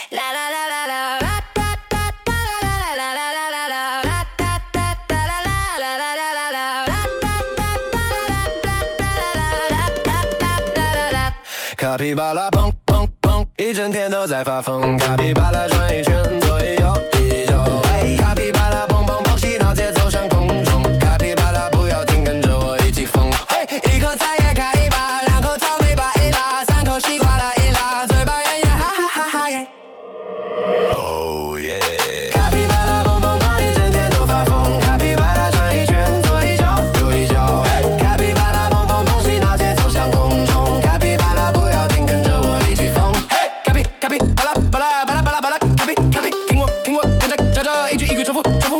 卡皮巴拉蹦蹦蹦，一整天都在发疯。卡皮巴拉转一圈，左一右一右。卡皮巴拉蹦蹦蹦，洗脑节奏上空中。卡皮巴拉不要停，跟着我一起疯。一口菜叶卡一把，两口草莓把一拉，三口西瓜拉一拉，嘴巴圆圆哈哈哈哈耶。Oh yeah！ 卡皮巴拉蹦蹦蹦，一整天都发疯。卡皮巴拉转一圈，左一脚右一脚。卡皮巴拉蹦蹦蹦，洗脑节奏上空中。卡皮巴拉不要停，跟着我一起疯。卡皮巴拉巴拉巴拉巴拉巴拉，卡皮，听我跟着一句一句重复重复。